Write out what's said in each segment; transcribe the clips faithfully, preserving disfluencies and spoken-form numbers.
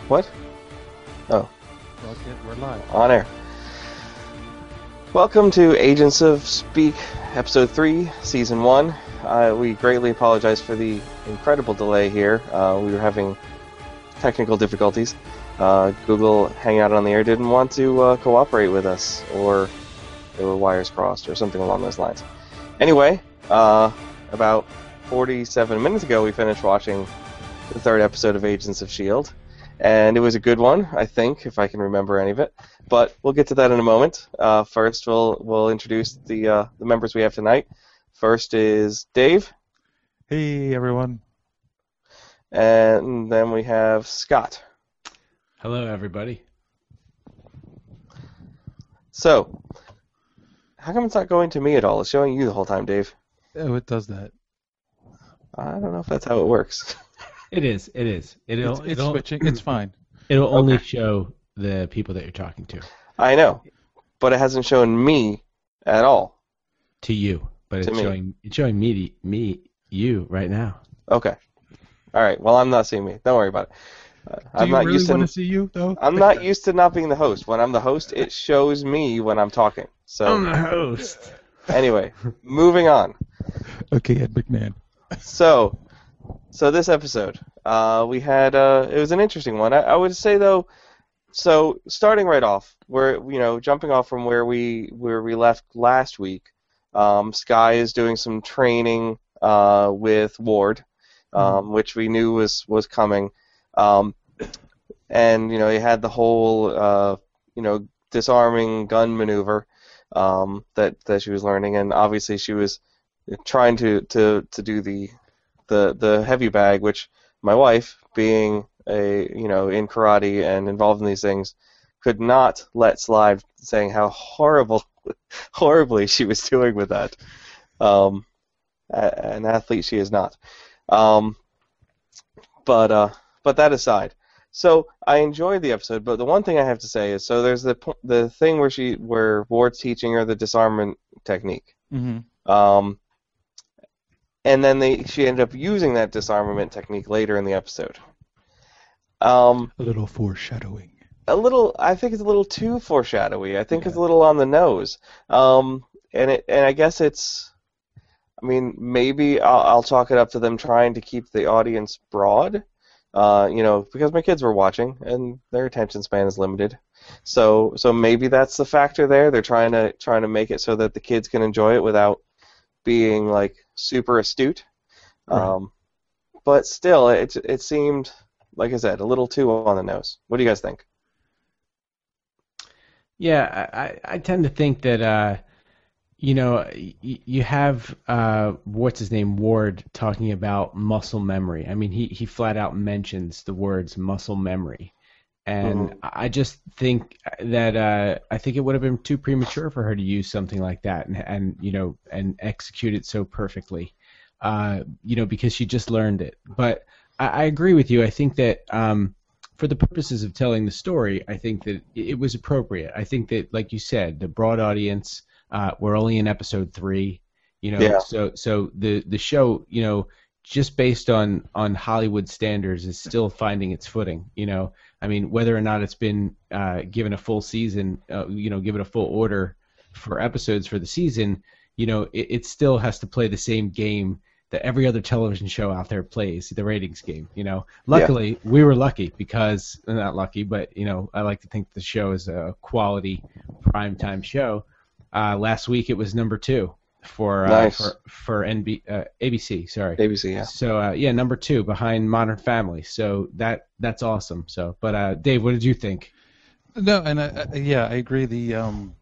What? Oh. Okay, we're live. On air. Welcome to Agents of Speak, Episode three, Season one. Uh, we greatly apologize for the incredible delay here. Uh, we were having technical difficulties. Uh, Google Hangout on the Air didn't want to uh, cooperate with us, or there were wires crossed, or something along those lines. Anyway, uh, about forty-seven minutes ago we finished watching the third episode of Agents of S H I E L D, and it was a good one, I think, if I can remember any of it. But we'll get to that in a moment. Uh, first, we'll we'll introduce the uh, the members we have tonight. First is Dave. Hey, everyone. And then we have Scott. Hello, everybody. So, how come it's not going to me at all? It's showing you the whole time, Dave. Oh, it does that. I don't know if that's how it works. It is. It is. It'll, It's, it's it'll, switching. It's fine. It'll Okay. only show the people that you're talking to. I know, but it hasn't shown me at all. To you, but To it's me. showing it's showing me to, me you right now. Okay. All right. Well, I'm not seeing me. Don't worry about it. Uh, Do I'm you not really used to. want to see you, though? I'm not used to not being the host. When I'm the host, it shows me when I'm talking. So the host. anyway, moving on. Okay, Ed McMahon. So, so this episode, uh, we had uh, it was an interesting one. I, I would say though, so starting right off, we're you know jumping off from where we where we left last week. Um, Skye is doing some training uh, with Ward, um, which we knew was was coming, um, and you know he had the whole uh, you know disarming gun maneuver um, that that she was learning, and obviously she was trying to, to, to do the the the heavy bag, which my wife, being a you know in karate and involved in these things, could not let slide, saying how horrible, horribly she was doing with that. Um, a- an athlete she is not. Um, but uh, but that aside, so I enjoyed the episode. But the one thing I have to say is, so there's the po- the thing where she where Ward's teaching her the disarmament technique. Mm-hmm. Um, and then they she ended up using that disarmament technique later in the episode. Um, A little foreshadowing. a little, I think it's a little too foreshadowy. I think it's a little on the nose. Um, and it, and I guess it's, I mean, maybe I'll, I'll chalk it up to them trying to keep the audience broad. Uh, you know, because my kids were watching and their attention span is limited. So so maybe that's the factor there. They're trying to trying to make it so that the kids can enjoy it without being like super astute. Right. Um, but still, it it seemed, like I said, a little too on the nose. What do you guys think? Yeah, I, I I tend to think that uh, you know y- you have uh, what's his name Ward talking about muscle memory. I mean, he he flat out mentions the words muscle memory. And Mhm. I just think that uh, I think it would have been too premature for her to use something like that and, and you know and execute it so perfectly, uh, you know, because she just learned it. But I, I agree with you. I think that um, for the purposes of telling the story, I think that it, it was appropriate. I think that, like you said, the broad audience. Uh, we're only in episode three, you know, Yeah. so so the the show, you know, just based on on Hollywood standards, is still finding its footing, you know. I mean, whether or not it's been uh, given a full season, uh, you know, given a full order for episodes for the season, you know, it, it still has to play the same game that every other television show out there plays, the ratings game, you know. Luckily, we were lucky because, not lucky, but, you know, I like to think the show is a quality primetime show. Uh, last week it was number two for uh, Nice. for, for N B, uh, A B C, sorry. A B C, yeah. So uh, yeah, number two behind Modern Family. So that that's awesome. So, but uh, Dave, what did you think? No, and I, I, yeah, I agree. The um,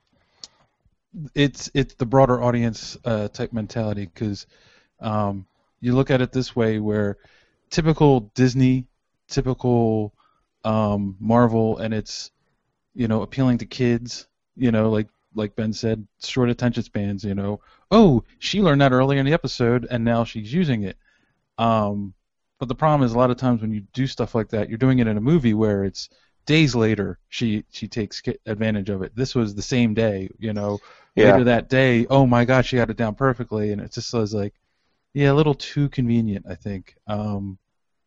it's it's the broader audience uh, type mentality because um, you look at it this way, where typical Disney, typical um, Marvel, and it's you know appealing to kids. You know, like like Ben said, short attention spans. You know, oh, she learned that earlier in the episode, and now she's using it. Um, but the problem is a lot of times when you do stuff like that, you're doing it in a movie where it's days later she she takes ki- advantage of it. This was the same day, you know. Yeah. Later that day, oh my God, she got it down perfectly, and it just was like, yeah, a little too convenient, I think. Um,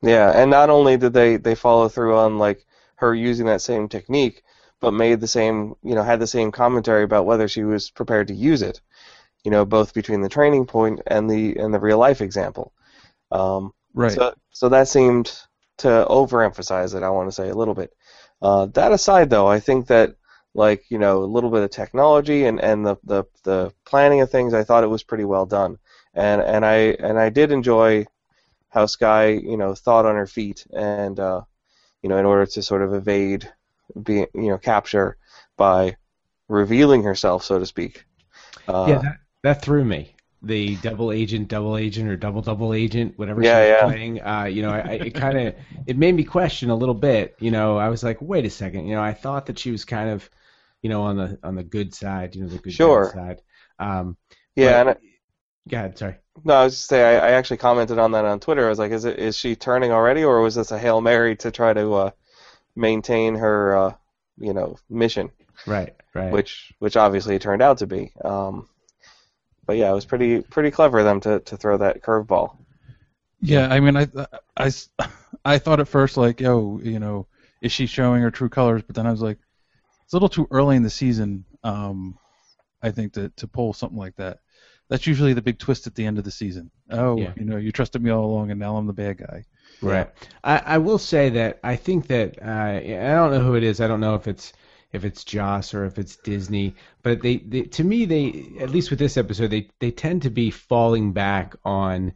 Yeah, and not only did they, they follow through on like her using that same technique, but made the same, you know, had the same commentary about whether she was prepared to use it. You know, both between the training point and the and the real life example. Um, Right. So so that seemed to overemphasize it. I want to say a little bit. Uh, that aside, though, I think that like you know a little bit of technology and, and the, the the planning of things, I thought it was pretty well done, and and I and I did enjoy how Skye you know thought on her feet and uh, you know in order to sort of evade being you know capture by revealing herself, so to speak. Uh, Yeah, that, that threw me. The double agent, double agent, or double double agent, whatever Yeah, she was yeah. playing. Uh, you know, I, I it kind of it made me question a little bit. You know, I was like, wait a second. You know, I thought that she was kind of, you know, on the on the good side. You know, the good Sure. guy side. Um, yeah, but- and I, go ahead. Sorry. no, I was just say I, I actually commented on that on Twitter. I was like, is it is she turning already, or was this a Hail Mary to try to uh, maintain her uh, you know mission, Right. Right. which which obviously it turned out to be. Um, but yeah, it was pretty pretty clever of them to, to throw that curveball. Yeah, I mean, I, I, I thought at first, like, yo, you know, is she showing her true colors? But then I was like, it's a little too early in the season, um, I think, to, to pull something like that. That's usually the big twist at the end of the season. Oh, Yeah. you know, you trusted me all along, and now I'm the bad guy. Right. I, I will say that I think that uh, I don't know who it is. I don't know if it's if it's Joss or if it's Disney, but they, they to me they at least with this episode they, they tend to be falling back on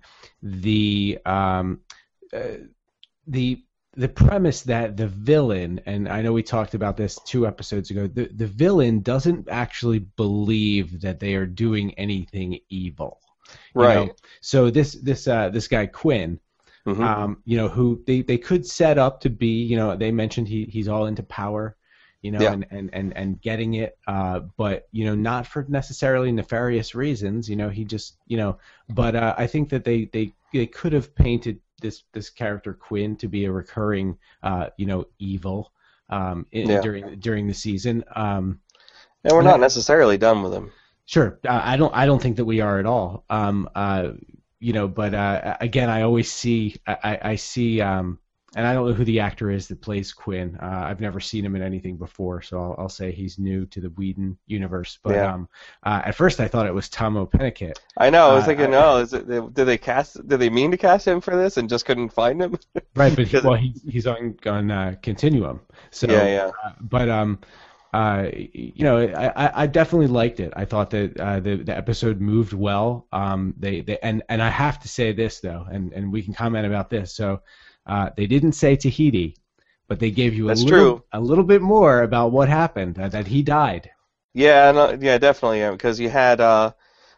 the um, uh, the the premise that the villain, and I know we talked about this two episodes ago, the the villain doesn't actually believe that they are doing anything evil. You Right. know? So this this uh, this guy Quinn. Mhm. Um, you know, who they, they could set up to be, you know, they mentioned he, he's all into power, you know, Yeah. and, and, and, and getting it, uh, but, you know, not for necessarily nefarious reasons, you know, he just, you know, but uh, I think that they, they, they could have painted this, this character Quinn to be a recurring, uh, you know, evil um, in, Yeah. during during the season. Um, And we're and not I- necessarily done with him. Sure, uh, I don't. I don't think that we are at all. Um, uh, you know, but uh, again, I always see. I, I I see. Um, and I don't know who the actor is that plays Quinn. Uh, I've never seen him in anything before, so I'll, I'll say he's new to the Whedon universe. But Yeah. um, uh, at first, I thought it was Tom O'Pennicott. I know. I was Uh, thinking, I- oh, is it? Did they cast? Did they mean to cast him for this and just couldn't find him? Right, but he, Because- well, he, he's on on uh, Continuum. So, Yeah, yeah. Uh, but um, uh, you know, I, I- I definitely liked it. I thought that uh, the the episode moved well. Um, they, they and and I have to say this though, and and we can comment about this. So, uh, they didn't say Tahiti, but they gave you a That's little true. a little bit more about what happened. Uh, that he died. Yeah, no, yeah, definitely. Because you had uh,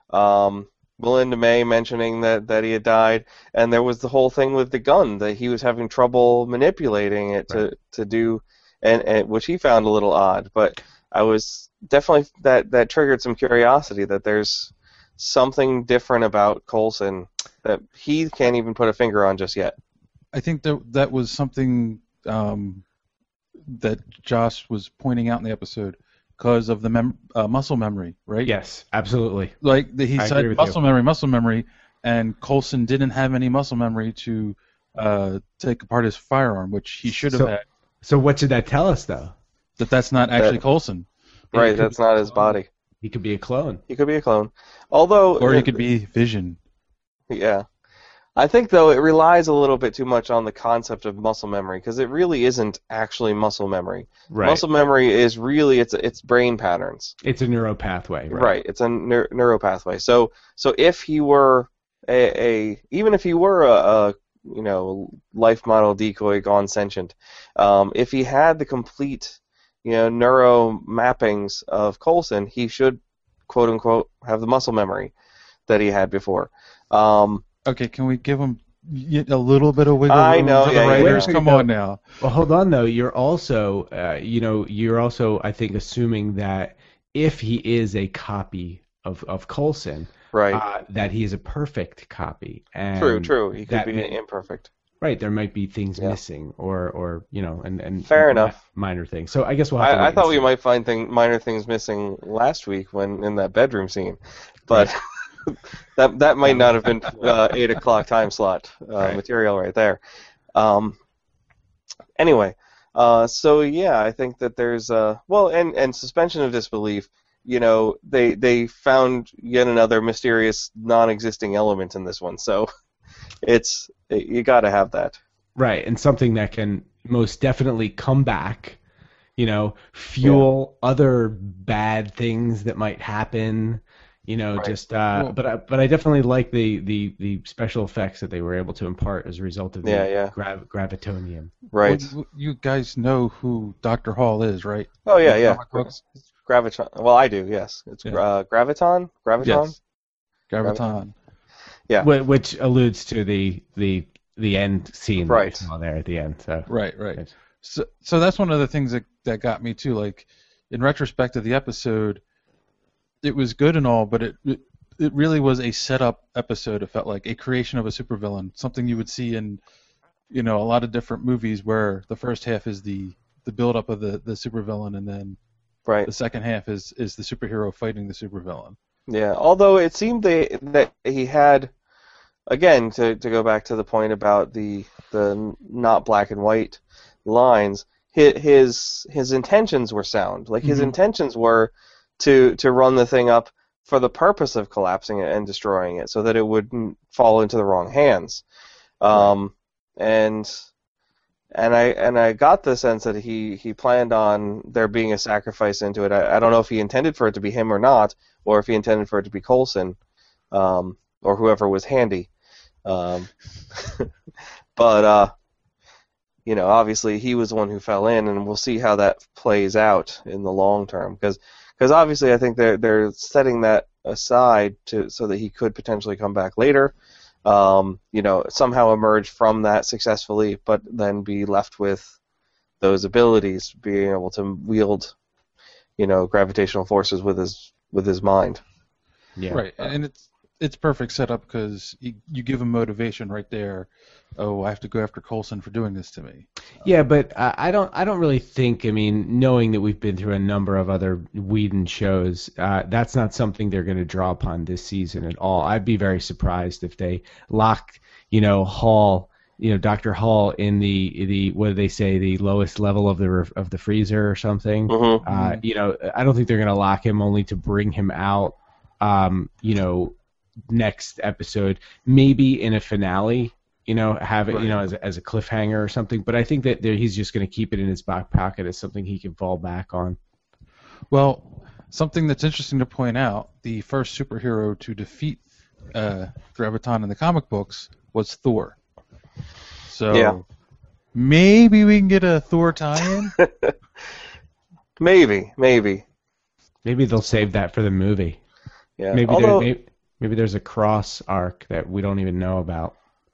um, Melinda May mentioning that, that he had died, and there was the whole thing with the gun that he was having trouble manipulating it to, to do, and, and which he found a little odd. But I was definitely that that triggered some curiosity that there's something different about Coulson that he can't even put a finger on just yet. I think that that was something um, that Josh was pointing out in the episode because of the mem- uh, muscle memory, right? Yes, absolutely. Like the, he I agree said, with muscle you. memory, muscle memory, and Coulson didn't have any muscle memory to uh, take apart his firearm, which he should have So- had. So what should that tell us though? That that's not actually That- Coulson, Right, could that's be- not his body. He could be a clone. He could be a clone. Although, or he could be Vision. Yeah. I think, though, it relies a little bit too much on the concept of muscle memory because it really isn't actually muscle memory. Right. Muscle memory is really it's it's brain patterns. It's a neural pathway. Right. Right. It's a neur- neuro pathway. So so if he were a, a even if he were a, a you know life model decoy gone sentient, um, if he had the complete you know neuro mappings of Coulson, he should quote unquote have the muscle memory that he had before. Um, Okay, can we give him y- a little bit of wiggle I room know, to yeah, the yeah, writers? yeah. Come on now. Well, hold on though. You're also, uh, you know, you're also, I think, assuming that if he is a copy of of Coulson, right. uh, that he is a perfect copy. And True, true. He could that be may- imperfect. Right, there might be things Yeah. missing, or or you know, and and Fair mi- enough. minor things. So I guess we'll have to. I, I wait thought and we see. might find thing, minor things missing last week when in that bedroom scene, but that that might not have been uh, eight o'clock time slot uh, Right. material right there. Um, anyway, uh, so yeah, I think that there's uh, well, and and suspension of disbelief. You know, they they found yet another mysterious, non-existing element in this one. So it's you got to have that. Right, and something that can most definitely come back, you know, fuel yeah. other bad things that might happen, you know, right. just uh, well, but I, but I definitely like the, the, the special effects that they were able to impart as a result of the yeah, yeah. Grav- gravitonium. Right. Well, you guys know who Doctor Hall is, right? Oh yeah, yeah. Graviton. Well, I do. Yes, it's yeah. uh, Graviton. Graviton. Yes. Graviton. Graviton. Yeah. Which alludes to the the the end scene right that we saw there at the end. So right, right. So so that's one of the things that that got me too. Like in retrospect of the episode, it was good and all, but it it, it really was a setup episode. It felt like a creation of a supervillain, something you would see in you know a lot of different movies where the first half is the the build up of the the supervillain and then right. the second half is is the superhero fighting the supervillain. Yeah, although it seemed they, that he had, again, to, to go back to the point about the the not black and white lines, his his, his intentions were sound. Like his mm-hmm. intentions were to to run the thing up for the purpose of collapsing it and destroying it, so that it wouldn't fall into the wrong hands. Um, right. and and I and I got the sense that he, he planned on there being a sacrifice into it. I, I don't know if he intended for it to be him or not, or if he intended for it to be Coulson, um, or whoever was handy. Um, but uh, you know, obviously he was the one who fell in, and we'll see how that plays out in the long term. Because because obviously I think they're they're setting that aside to so that he could potentially come back later. Um, you know, somehow emerge from that successfully, but then be left with those abilities, being able to wield, you know, gravitational forces with his with his mind. Yeah. Right, and it's it's perfect setup because you, you give him motivation right there. Oh, I have to go after Coulson for doing this to me. Yeah, but uh, I don't. I don't really think. I mean, knowing that we've been through a number of other Whedon shows, uh, that's not something they're going to draw upon this season at all. I'd be very surprised if they locked, you know, Hall, you know, Doctor Hall in the the what do they say, the lowest level of the of the freezer or something. Mm-hmm. Uh, you know, I don't think they're going to lock him only to bring him out. Um, you know, next episode, maybe in a finale. You know, have it, right. you know, as a, as a cliffhanger or something. But I think that he's just going to keep it in his back pocket as something he can fall back on. Well, something that's interesting to point out: the first superhero to defeat uh, Graviton in the comic books was Thor. So yeah. maybe we can get a Thor tie-in. maybe, maybe, maybe they'll save that for the movie. Yeah. Maybe, Although, there, maybe, maybe there's a cross arc that we don't even know about.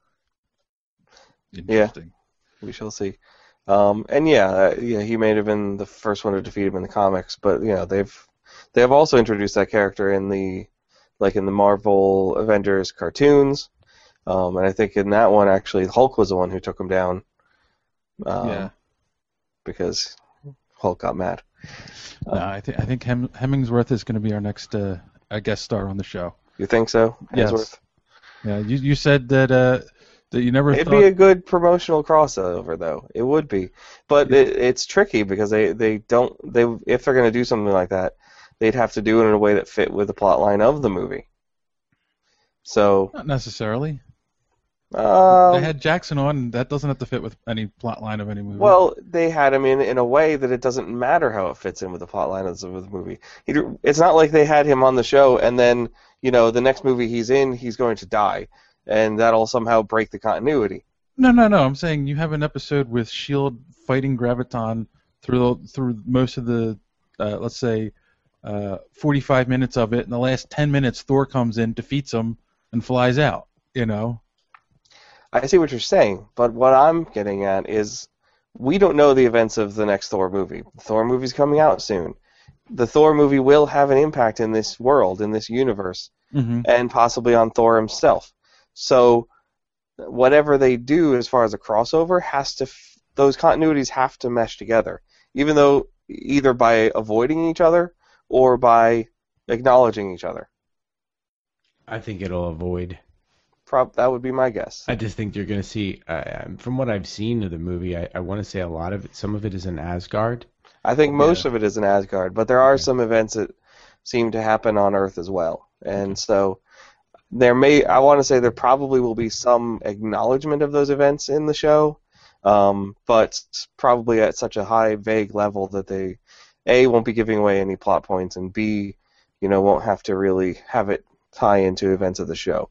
Interesting. Yeah, we shall see. Um, and yeah, uh, yeah, he may have been the first one to defeat him in the comics, but you know they've they have also introduced that character in the like in the Marvel Avengers cartoons, um, and I think in that one actually Hulk was the one who took him down. Um, yeah. Because Hulk got mad. No, uh, I think I think Hem- Hemmingsworth is going to be our next uh, guest star on the show. You think so, Hemsworth? Yes. Yeah. You you said that. Uh, That you never It'd thought... be a good promotional crossover, though. It would be, but yeah. it, it's tricky because they, they don't they if they're going to do something like that, they'd have to do it in a way that fit with the plot line of the movie. So not necessarily. Um, they had Jackson on, and that doesn't have to fit with any plot line of any movie. Well, they had him in in a way that it doesn't matter how it fits in with the plot line of the movie. He, it's not like they had him on the show and then you know the next movie he's in he's going to die. And that'll somehow break the continuity. No, no, no. I'm saying you have an episode with S H I E L D fighting Graviton through through most of the, uh, let's say, uh, forty-five minutes of it. In the last ten minutes, Thor comes in, defeats him, and flies out. You know. I see what you're saying, but what I'm getting at is we don't know the events of the next Thor movie. The Thor movie's coming out soon. The Thor movie will have an impact in this world, in this universe, mm-hmm. and possibly on Thor himself. So whatever they do as far as a crossover has to f- those continuities have to mesh together, even though either by avoiding each other or by acknowledging each other. I think it'll avoid. prob that would be my guess. I just think you're going to see, uh, um, from what I've seen of the movie, I, I want to say a lot of it, some of it is in Asgard. I think most Yeah. of it is in Asgard, but there are Okay. some events that seem to happen on Earth as well. And so there may, I want to say there probably will be some acknowledgement of those events in the show, um, but probably at such a high, vague level that they, A, won't be giving away any plot points, and B, you know, won't have to really have it tie into events of the show.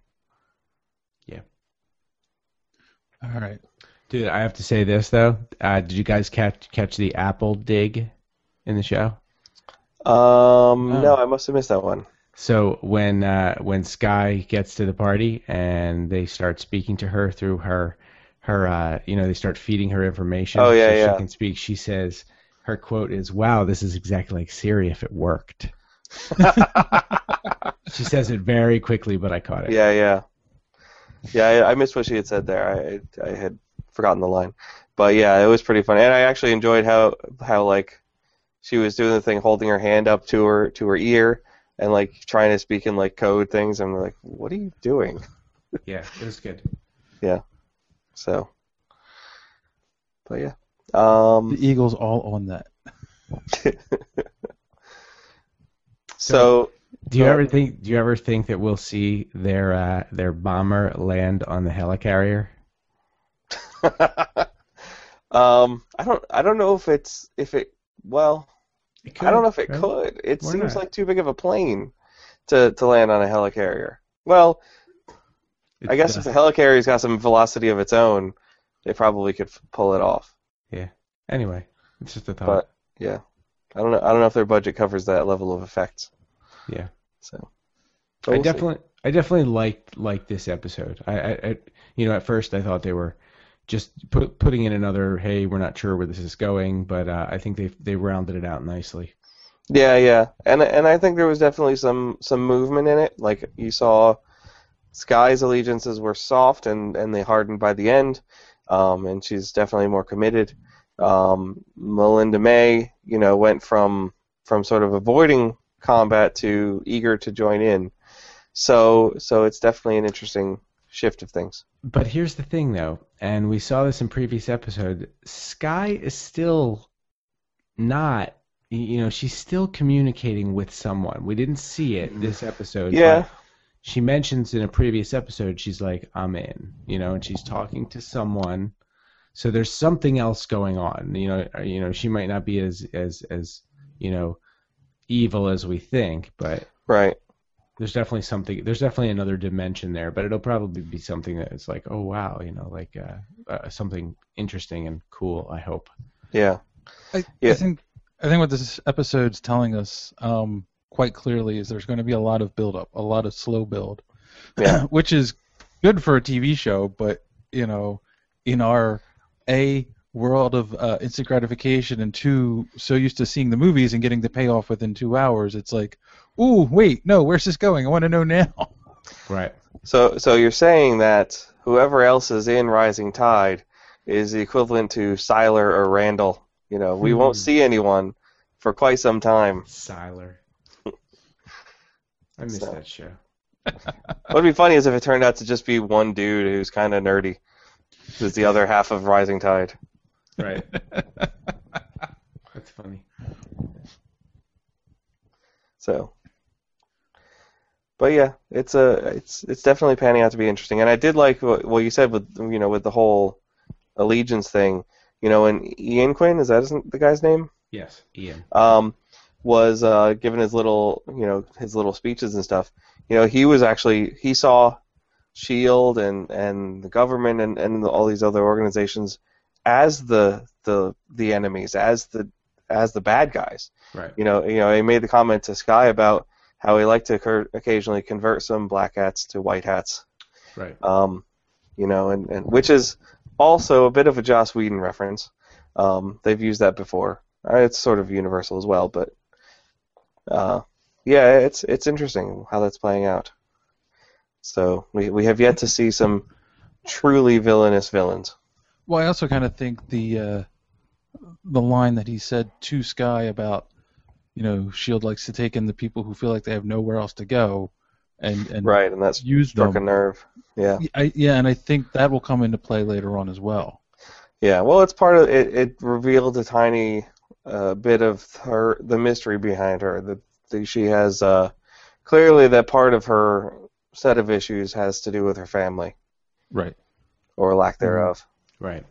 All right. Dude, I have to say this, though. Uh, did you guys catch catch the Apple dig in the show? Um, Oh. no, I must have missed that one. So when uh, when Sky gets to the party and they start speaking to her through her her uh, you know they start feeding her information Oh, yeah, so yeah. she can speak. She says her quote is, "Wow, this is exactly like Siri if it worked." She says it very quickly, but I caught it. Yeah, yeah. Yeah, I, I missed what she had said there. I I had forgotten the line. But yeah, it was pretty funny. And I actually enjoyed how how like she was doing the thing holding her hand up to her to her ear and like trying to speak in like code things, and we're like, what are you doing? Yeah, it was good. So but yeah. Um The Eagles all on that. so Do you Go ever ahead. think do you ever think that we'll see their uh, their bomber land on the helicarrier? um I don't I don't know if it's if it well It I don't know if it right? could. It Why seems not? like too big of a plane to, to land on a helicarrier. Well, I It's, guess uh, if the helicarrier's got some velocity of its own, they probably could f- pull it off. Anyway, it's just a thought. But yeah, I don't know. I don't know if their budget covers that level of effects. Yeah. So I but we'll see. definitely, I definitely liked liked this episode. I, I, I, you know, at first I thought they were just put, putting in another, hey, we're not sure where this is going, but uh, I think they they rounded it out nicely. Yeah, yeah, and and I think there was definitely some some movement in it. Like you saw, Sky's allegiances were soft and and they hardened by the end, um, and she's definitely more committed. Um, Melinda May, you know, went from from sort of avoiding combat to eager to join in. So so it's definitely an interesting shift of things. But here's the thing, though, and we saw this in previous episode. Sky is still not, you know, she's still communicating with someone. We didn't see it this episode. Yeah. But she mentions in a previous episode, she's like, I'm in, you know, and she's talking to someone. So there's something else going on. You know, uh, you know, she might not be as as as you know evil as we think, but Right. there's definitely something. There's definitely another dimension there, but it'll probably be something that is like, oh wow, you know, like uh, uh, something interesting and cool. I hope. Yeah. I, Yeah. I think I think what this episode's telling us um, quite clearly is there's going to be a lot of build up, a lot of slow build, Yeah. which is good for a T V show. But you know, in our a world of uh, instant gratification, and two, so used to seeing the movies and getting the payoff within two hours, it's like, ooh, wait, no, where's this going? I want to know now. Right. So so you're saying that whoever else is in Rising Tide is the equivalent to Siler or Randall. You know, we won't Hmm. see anyone for quite some time. Siler. I missed So. that show. What would be funny is if it turned out to just be one dude who's kind of nerdy, who's the other half of Rising Tide. Right. That's funny. So, but yeah, it's a it's it's definitely panning out to be interesting. And I did like what, what you said with you know with the whole allegiance thing. You know, and Ian Quinn, is that isn't the guy's name? Yes, Ian. Um, was uh, giving his little you know his little speeches and stuff. You know, he was actually he saw Shield and and the government and and all these other organizations as the the the enemies, as the as the bad guys. Right. You know, you know, he made the comment to Sky about how he liked to cur- occasionally convert some black hats to white hats. Right. Um, you know, and, and which is also a bit of a Joss Whedon reference. Um, they've used that before. Uh, It's sort of universal as well, but uh, yeah, it's it's interesting how that's playing out. So we we have yet to see some truly villainous villains. Well, I also kind of think the uh, the line that he said to Sky about, you know, Shield likes to take in the people who feel like they have nowhere else to go, and and Right, and that's use struck them. a nerve. Yeah. I, yeah, and I think that will come into play later on as well. Yeah. Well, it's part of it. It revealed a tiny uh, bit of her, the mystery behind her. That the, she has uh, clearly that part of her set of issues has to do with her family, Right. or lack thereof. Right.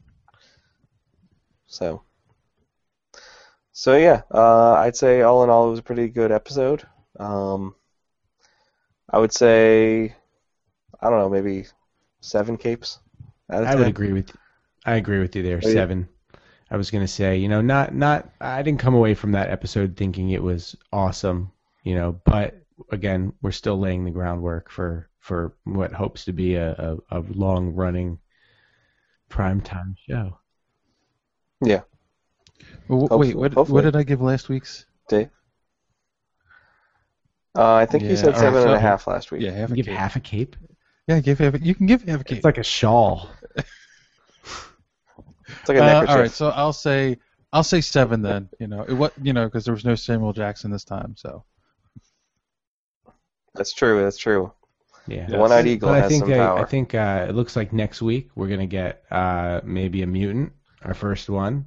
So. So yeah, uh, I'd say all in all, it was a pretty good episode. Um, I would say, I don't know, maybe seven capes out of I ten. would agree with I agree with you there. Oh, yeah. Seven. I was gonna say, you know, not not I didn't come away from that episode thinking it was awesome, you know, but again, we're still laying the groundwork for, for what hopes to be a, a, a long running primetime show. Yeah. Well, Hopefully- wait, what hopefully. what did I give last week's? Dave? Uh, I think you Yeah, said all seven right, and a so- half last week. Yeah, half a Give cape. half a cape? Yeah, give half. A, you can give half a cape. It's like a shawl. It's like a Uh, neckerchief. all right, so I'll say I'll say seven then. You know, it, what you know because there was no Samuel Jackson this time, so That's true. That's true. Yeah. The One-Eyed Eagle But I has think some I, power. I think uh, it looks like next week we're gonna get uh, maybe a mutant, our first one.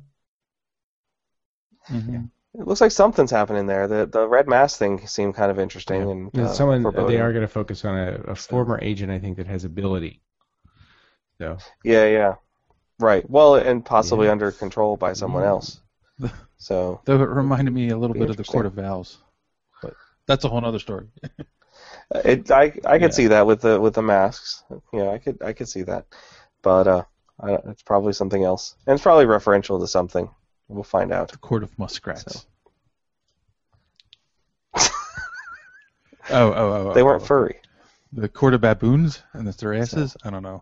mhm. It looks like something's happening there. The the red mask thing seemed kind of interesting. Yeah. And There's uh, someone foreboding. they are going to focus on a, a former agent, I think, that has ability. So Yeah, yeah. Right. Well, and possibly Yeah. under control by someone Yeah. else. So Though it reminded me a little Be bit of the interesting. Court of Vows, but that's a whole other story. uh, it, I I could Yeah. see that with the with the masks. Yeah, I could I could see that. But uh, I, it's probably something else, and it's probably referential to something. We'll find out. The Court of Muskrats. So. Oh, oh, oh, oh. They weren't oh. furry. The Court of Baboons and it's their asses. I don't know.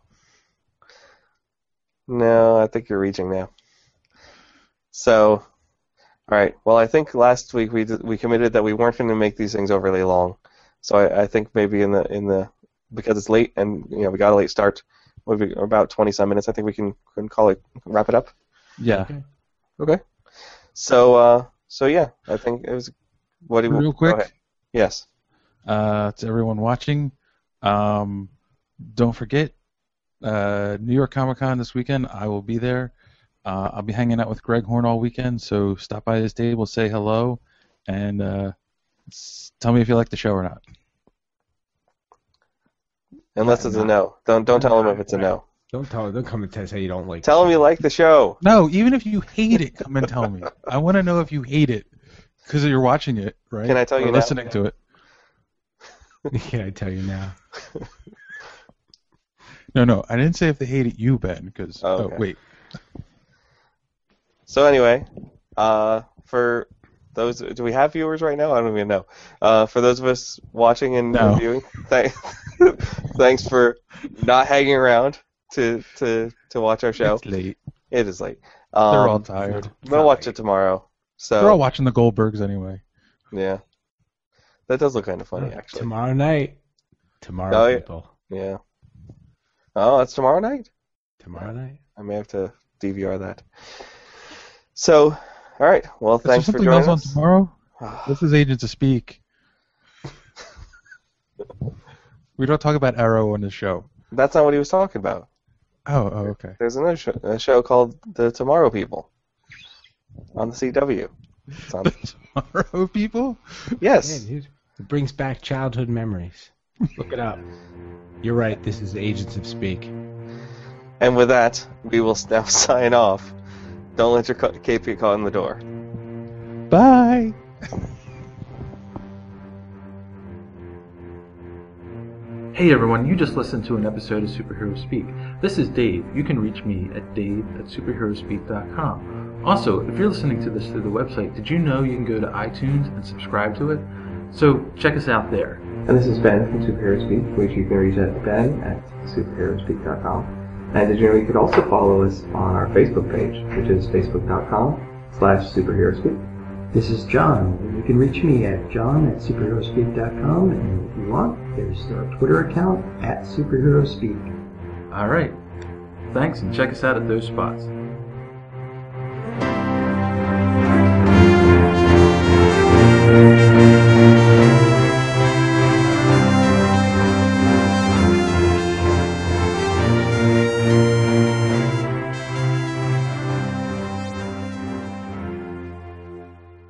No, I think you're reaching now. So, all right. Well, I think last week we did, we committed that we weren't going to make these things overly long. So I, I think maybe in the in the because it's late and you know we got a late start, what we about twenty some minutes. I think we can can call it wrap it up. Yeah. Okay. Okay. So uh so yeah, I think it was. What do you Real go quick, ahead. Yes. uh, to everyone watching, um, don't forget uh, New York Comic Con this weekend. I will be there. Uh, I'll be hanging out with Greg Horn all weekend, so stop by his table, say hello, and uh, s- tell me if you like the show or not. Unless it's a no. Don't don't tell him if it's a no. Don't tell don't come and tell say you don't like. Tell him you like the show. No, even if you hate it, come and tell me. I want to know if you hate it because you're watching it, right? Can I tell or you now? listening to it. Can I tell you now? No, no, I didn't say if they hated you, Ben. Because Oh, oh, okay. wait, So anyway, uh, for those, do we have viewers right now? I don't even know. Uh, for those of us watching and No. viewing, th- thanks for not hanging around to to to watch our show. it's late. It is late. Um, They're all tired. We'll watch it tomorrow. So They're all watching the Goldbergs anyway. yeah, that does look kind of funny actually. Tomorrow night. Tomorrow, Oh, yeah. people. Yeah. Oh, that's tomorrow night. Tomorrow night. I may have to D V R that. So, all right. Well, Is there thanks for something joining else on us. tomorrow? This is Agents of Speak. We don't talk about Arrow on this show. That's not what he was talking about. Oh, oh, okay. There's another show, a show called The Tomorrow People on the C W. It's on, Tomorrow, people? Yeah, yes. dude. It brings back childhood memories. Look it up. You're right. This is Agents of Speak. And with that, we will now sign off. Don't let your ca- cape get caught in the door. Bye. Hey everyone, you just listened to an episode of Superhero Speak. This is Dave. You can reach me at dave at superheroespeak dot com. Also, if you're listening to this through the website, did you know you can go to iTunes and subscribe to it? So check us out there. And this is Ben from Superhero Speak, which you can reach at ben at superheroespeak dot com. And did you know you could also follow us on our Facebook page, which is facebook dot com slash superheroespeak. This is John. You can reach me at john at superheroespeak dot com, and if you want, there's our Twitter account at superheroespeak. Alright. Thanks and check us out at those spots.